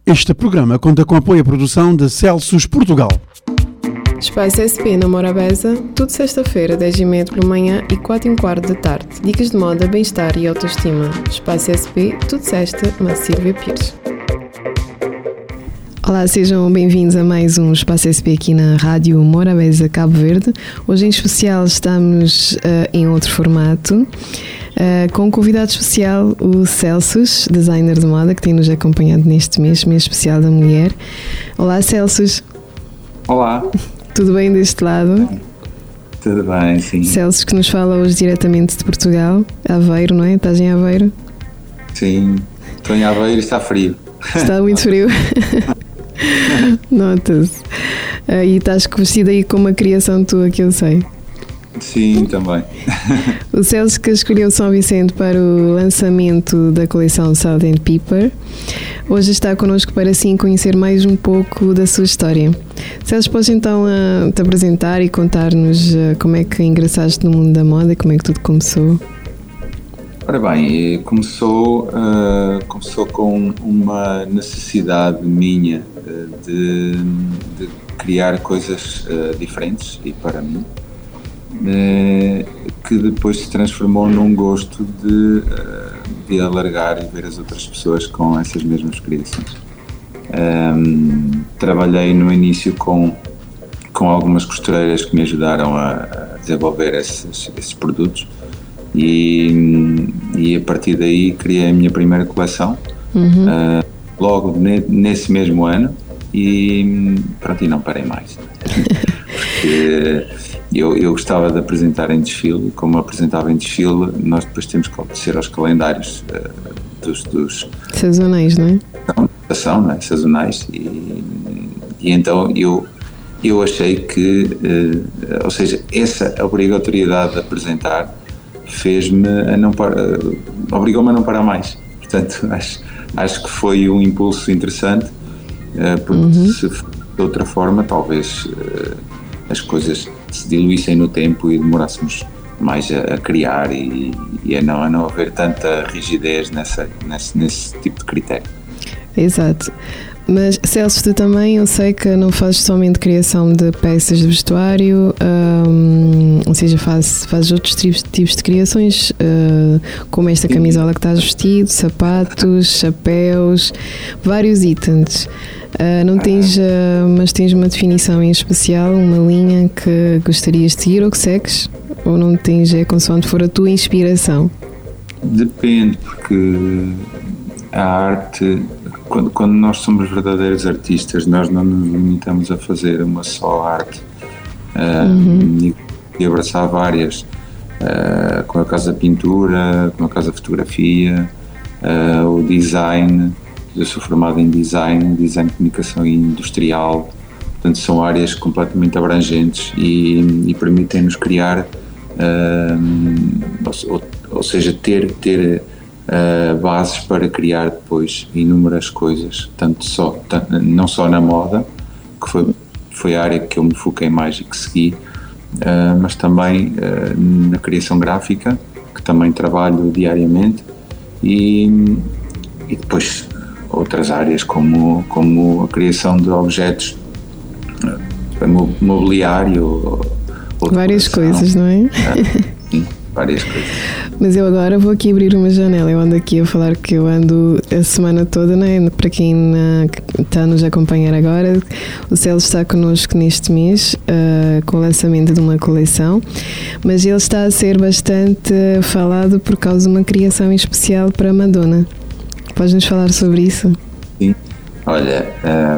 Este programa conta com apoio à produção de Celsius Portugal. Espaço SP na Morabeza, tudo sexta-feira, 10h30 pela manhã e 4h15 da tarde. Dicas de moda, bem-estar e autoestima. Espaço SP, tudo sexta, na Silvia Pires. Olá, sejam bem-vindos a mais um Espaço SP aqui na Rádio Morabeza, Cabo Verde. Hoje em especial estamos em outro formato. Com um convidado especial, o Celsius, designer de moda, que tem nos acompanhado neste mês especial da mulher. Olá, Celsius. Olá. Tudo bem deste lado? Tudo bem, sim. Celsius, que nos fala hoje diretamente de Portugal, Aveiro, não é? Estás em Aveiro? Sim, estou em Aveiro e está frio. Está muito frio. Nota-se. E estás vestido aí com uma criação tua, que eu sei. Sim, também. O Celso que escolheu São Vicente para o lançamento da coleção Salt and Pepper. Hoje está connosco para assim conhecer mais um pouco da sua história. Celso, podes então te apresentar e contar-nos como é que ingressaste no mundo da moda e como é que tudo começou? Ora bem, começou com uma necessidade minha de criar coisas diferentes e para mim. Que depois se transformou num gosto de alargar e ver as outras pessoas com essas mesmas criações. Trabalhei no início com algumas costureiras que me ajudaram a desenvolver esses produtos e a partir daí criei a minha primeira coleção, logo nesse mesmo ano e pronto, e não parei mais. Porque eu gostava de apresentar em desfile. Como apresentava em desfile, nós depois temos que obedecer aos calendários dos sazonais, não é? Não é? Sazonais e então eu achei que, ou seja, essa obrigatoriedade de apresentar obrigou-me a não parar mais. Portanto, acho que foi um impulso interessante, porque se de outra forma talvez as coisas se diluíssem no tempo e demorássemos mais a criar e a não haver tanta rigidez nesse tipo de critério. Exato. Mas Celso, tu também, eu sei que não fazes somente criação de peças de vestuário, ou seja, fazes outros tipos de criações, como esta camisola que estás vestido, sapatos, chapéus, vários itens. Não tens, mas tens uma definição em especial, uma linha que gostarias de seguir ou que segues? Ou não tens, é consoante for a tua inspiração? Depende, porque a arte, quando nós somos verdadeiros artistas, nós não nos limitamos a fazer uma só arte e abraçar várias, com a caso da pintura, com a caso da fotografia, o design. Eu sou formado em design de comunicação industrial, portanto são áreas completamente abrangentes e permitem-nos criar, ou seja, ter bases para criar depois inúmeras coisas, não só na moda, que foi a área que eu me foquei mais e que segui, mas também na criação gráfica, que também trabalho diariamente, e depois outras áreas como a criação de objetos, mobiliário, várias coisas, não é? Sim, várias coisas. Mas eu agora vou aqui abrir uma janela. Eu ando aqui a falar que eu ando a semana toda, não é? Para quem está a nos acompanhar agora, o Celso está connosco neste mês com o lançamento de uma coleção, mas ele está a ser bastante falado por causa de uma criação em especial para a Madonna. Podes-nos falar sobre isso? Sim. Olha,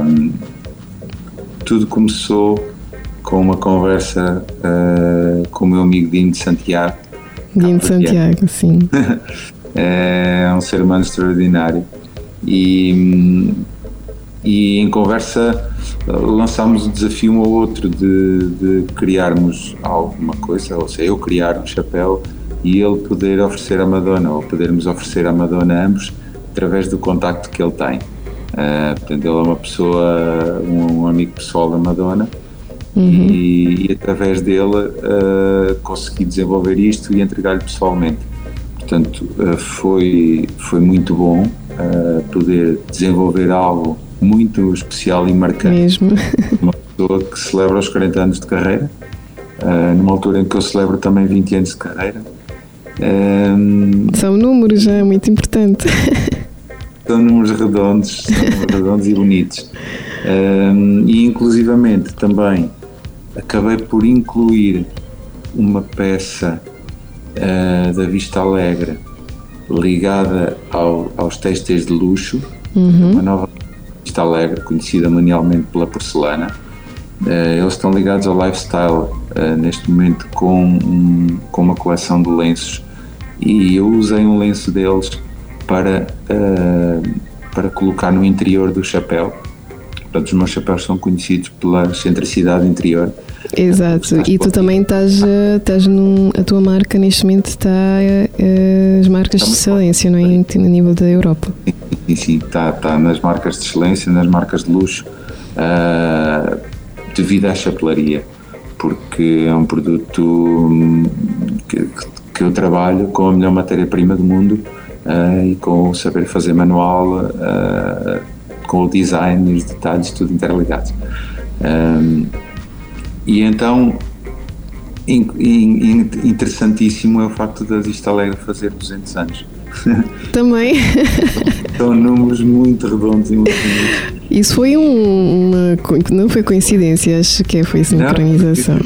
tudo começou com uma conversa com o meu amigo Dino de Santiago. Dino de Santiago, sim. É um ser humano extraordinário e em conversa lançámos o desafio um ao outro de criarmos alguma coisa, ou seja, eu criar um chapéu e ele poder oferecer a Madonna, ou podermos oferecer a Madonna ambos, através do contacto que ele tem. Portanto, ele é uma pessoa, um amigo pessoal da Madonna, e através dele consegui desenvolver isto e entregar-lhe pessoalmente. Portanto, foi muito bom poder desenvolver algo muito especial e marcante. Mesmo. Uma pessoa que celebra os 40 anos de carreira, numa altura em que eu celebro também 20 anos de carreira. São números, é muito importante. São números redondos e bonitos. E inclusivamente também acabei por incluir uma peça da Vista Alegre ligada aos têxteis de luxo, uma nova Vista Alegre, conhecida mundialmente pela porcelana. Eles estão ligados ao lifestyle neste momento com uma coleção de lenços, e eu usei um lenço deles para colocar no interior do chapéu. Portanto, os meus chapéus são conhecidos pela excentricidade interior. Exato, e tu também estás a tua marca neste momento está as marcas de excelência, não é? A nível da Europa. Sim, está nas marcas de excelência, nas marcas de luxo, devido à chapelaria, porque é um produto que eu trabalho com a melhor matéria-prima do mundo, e com o saber fazer manual, com o design e os detalhes tudo interligados. E então, interessantíssimo é o facto da Vista Alegre fazer 200 anos. Também. São números muito redondos e muito bonitos. Isso foi não foi coincidência, acho que foi sincronização.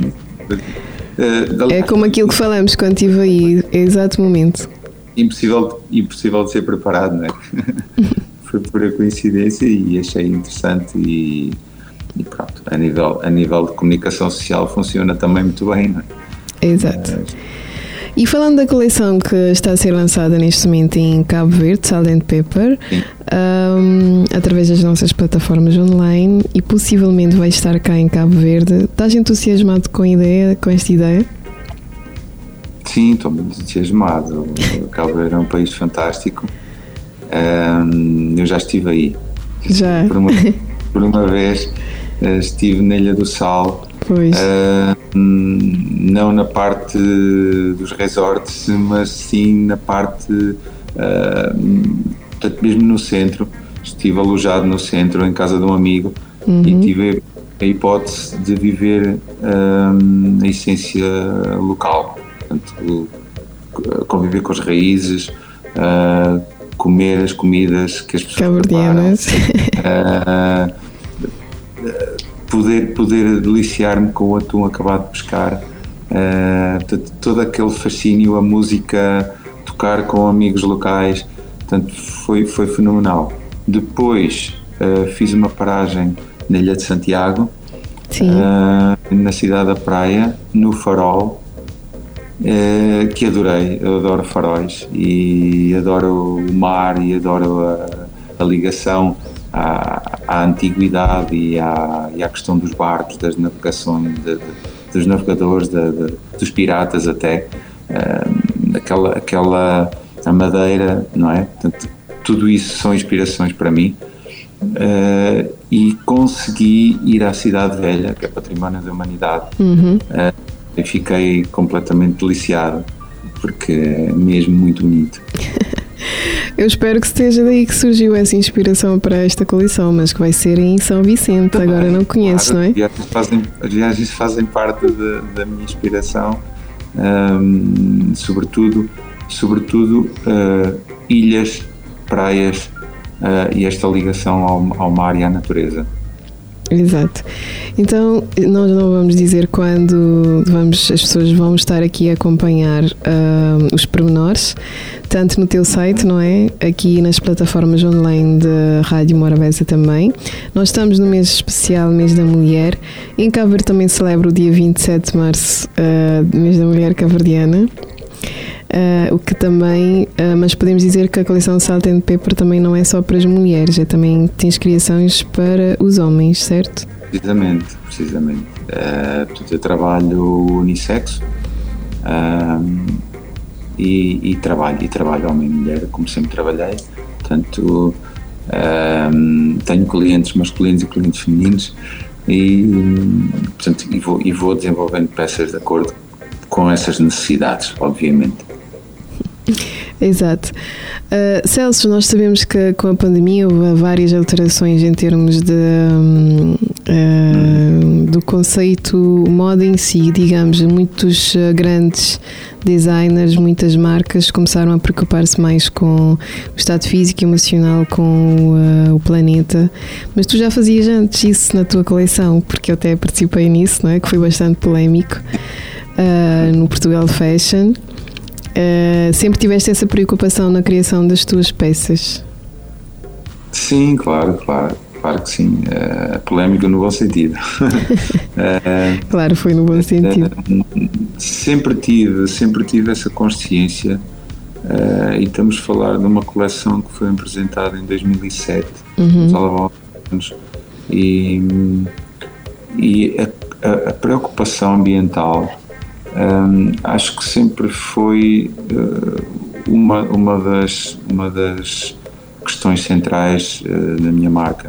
É como aquilo que falamos quando estive aí, é exato momento. Impossível de ser preparado, não é? Foi pura coincidência e achei interessante e pronto, a nível de comunicação social funciona também muito bem, não é? Exato. E falando da coleção que está a ser lançada neste momento em Cabo Verde, Salt and Pepper, através das nossas plataformas online, e possivelmente vai estar cá em Cabo Verde, estás entusiasmado com esta ideia? Sim, estou muito entusiasmado. Cabo Verde é um país fantástico. Eu já estive aí. Já? Por uma vez estive na Ilha do Sal. Pois. Não na parte dos resorts, mas sim na parte, portanto, mesmo no centro. Estive alojado no centro, em casa de um amigo, e tive a hipótese de viver a essência local. Portanto, conviver com as raízes, comer as comidas que as pessoas preparam, poder deliciar-me com o atum acabado de pescar, todo aquele fascínio, a música, tocar com amigos locais, portanto, foi fenomenal. Depois fiz uma paragem na Ilha de Santiago, na cidade da Praia, no Farol, que adorei. Eu adoro faróis e adoro o mar e adoro a ligação à antiguidade e à questão dos barcos, das navegações, dos navegadores, dos piratas até, a madeira, não é? Portanto, tudo isso são inspirações para mim, e consegui ir à Cidade Velha, que é Património da Humanidade, e fiquei completamente deliciado, porque é mesmo muito bonito. Eu espero que esteja daí que surgiu essa inspiração para esta coleção, mas que vai ser em São Vicente, agora não conheces, não é? As viagens fazem parte da minha inspiração, sobretudo ilhas, praias, e esta ligação ao mar e à natureza. Exato. Então, nós não vamos dizer quando as pessoas vão estar aqui a acompanhar os pormenores, tanto no teu site, não é? Aqui nas plataformas online da Rádio Morabeza também. Nós estamos no mês especial, mês da mulher. Em Cabo Verde também celebra o dia 27 de março, mês da mulher cabo-verdiana. O que também, mas podemos dizer que a coleção Salt and Pepper também não é só para as mulheres, também tens criações para os homens, certo? Precisamente. Portanto, eu trabalho unissexo, e trabalho homem e mulher, como sempre trabalhei. Portanto, tenho clientes masculinos e clientes femininos, portanto, vou desenvolvendo peças de acordo com essas necessidades, obviamente. Exato. Celso, nós sabemos que com a pandemia houve várias alterações em termos do conceito moda em si, digamos. Muitos grandes designers, muitas marcas começaram a preocupar-se mais com o estado físico e emocional com o planeta. Mas tu já fazias antes isso na tua coleção, porque eu até participei nisso, não é? Que foi bastante polémico no Portugal Fashion. Sempre tiveste essa preocupação na criação das tuas peças? Sim, claro que sim. Polémica no bom sentido. Claro, foi no bom sentido. Sempre tive essa consciência, e estamos a falar de uma coleção que foi apresentada em 2007, nos Alavancos, e a preocupação ambiental acho que sempre foi uma das questões centrais da minha marca,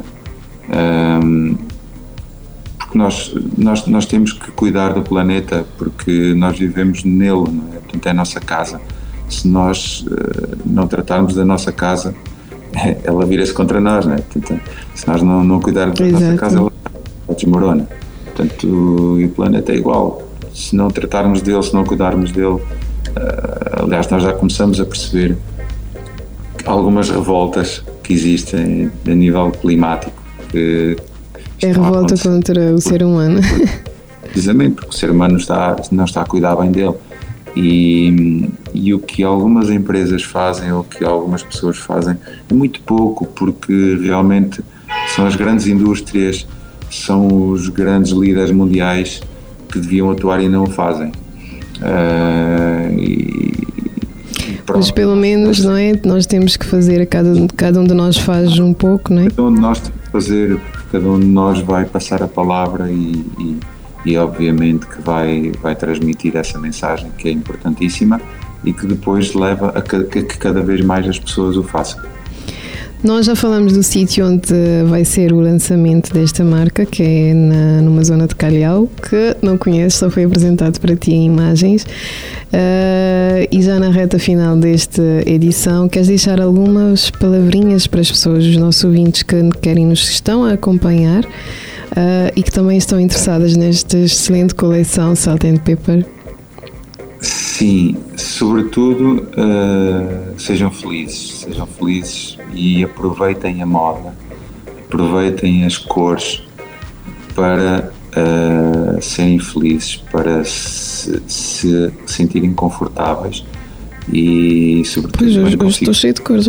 porque nós temos que cuidar do planeta, porque nós vivemos nele, não é? Portanto, é a nossa casa. Se nós não tratarmos da nossa casa, ela vira-se contra nós, não é? Portanto, se nós não cuidarmos da nossa casa, ela desmorona. Portanto, e o planeta é igual. Se não tratarmos dele, se não cuidarmos dele, aliás, nós já começamos a perceber algumas revoltas que existem a nível climático. É revolta contra o ser humano. Precisamente, porque o ser humano não está a cuidar bem dele. E o que algumas empresas fazem, ou o que algumas pessoas fazem, é muito pouco, porque realmente são as grandes indústrias, são os grandes líderes mundiais que deviam atuar e não o fazem. Mas pelo menos, não é? Nós temos que fazer, cada um de nós faz um pouco, não é? Cada um de nós tem que fazer, cada um de nós vai passar a palavra e obviamente que vai transmitir essa mensagem que é importantíssima e que depois leva a que cada vez mais as pessoas o façam. Nós já falamos do sítio onde vai ser o lançamento desta marca, que é numa zona de Calhau, que não conheces, só foi apresentado para ti em imagens. E já na reta final desta edição, queres deixar algumas palavrinhas para as pessoas, os nossos ouvintes que estão a acompanhar e que também estão interessadas nesta excelente coleção Salt and Pepper? Sim, sobretudo sejam felizes e aproveitem a moda, aproveitem as cores para serem felizes, para se sentirem confortáveis e sobretudo hoje estou cheio de cores.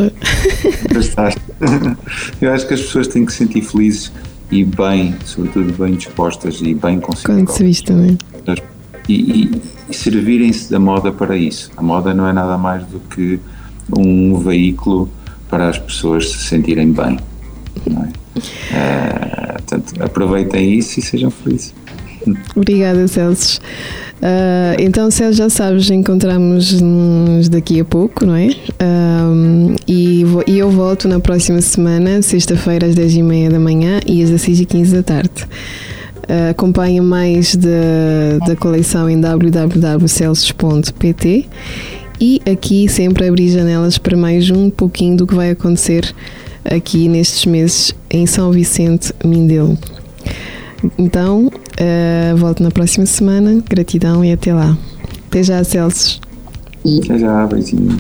Eu acho que as pessoas têm que se sentir felizes e bem, sobretudo bem dispostas e bem consigo. Quando se viste também. E servirem-se da moda para isso. A moda não é nada mais do que um veículo para as pessoas se sentirem bem, não é? Portanto, aproveitem isso e sejam felizes. Obrigada, Celso. Então, Celso, já sabes, encontramos-nos daqui a pouco, não é? E eu volto na próxima semana, sexta-feira às 10h30 da manhã e às 16h15 da tarde. Acompanha mais da coleção em www.celsos.pt e aqui sempre abri janelas para mais um pouquinho do que vai acontecer aqui nestes meses em São Vicente Mindelo. Então, volto na próxima semana. Gratidão e até lá. Até já, Celso. Até já, beijinho.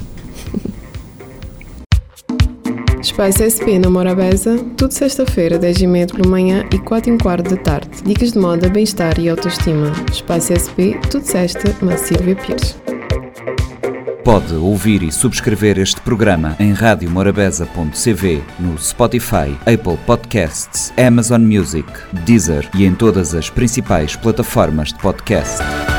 Espaço SP na Morabeza, tudo sexta-feira, 10h30 pela manhã e 4h15 da tarde. Dicas de moda, bem-estar e autoestima. Espaço SP, tudo sexta, na Silvia Pires. Pode ouvir e subscrever este programa em radiomorabeza.cv, no Spotify, Apple Podcasts, Amazon Music, Deezer e em todas as principais plataformas de podcast.